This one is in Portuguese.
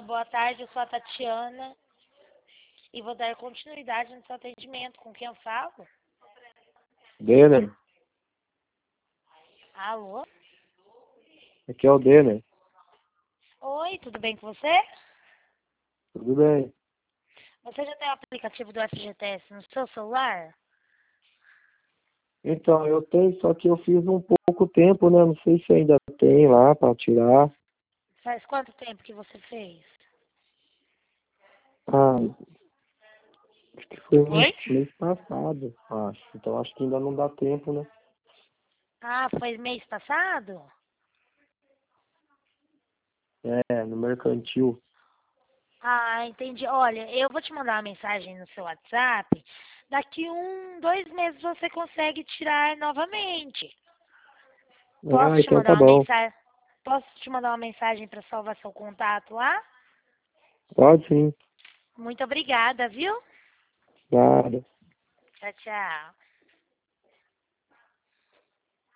boa tarde, eu sou a Tatiana e vou dar continuidade no seu atendimento. Com quem eu falo? Denner, Alô? aqui é o Denner. Oi, tudo bem com você? Tudo bem? Você já tem o aplicativo do FGTS no seu celular? Então, eu tenho, só que eu fiz um pouco tempo, né? Não sei se ainda tem lá para tirar. Faz quanto tempo que você fez? Ah, acho que foi Oi? mês passado, acho. Então, acho que ainda não dá tempo, né? Ah, foi mês passado? É, no mercantil. Ah, entendi. Olha, eu vou te mandar uma mensagem no seu WhatsApp. Daqui 2 meses você consegue tirar novamente. Posso Ah, te então mandar tá uma bom. mensagem? Posso te mandar uma mensagem para salvar seu contato lá? Pode sim. Muito obrigada, viu? Nada. Tchau, tchau.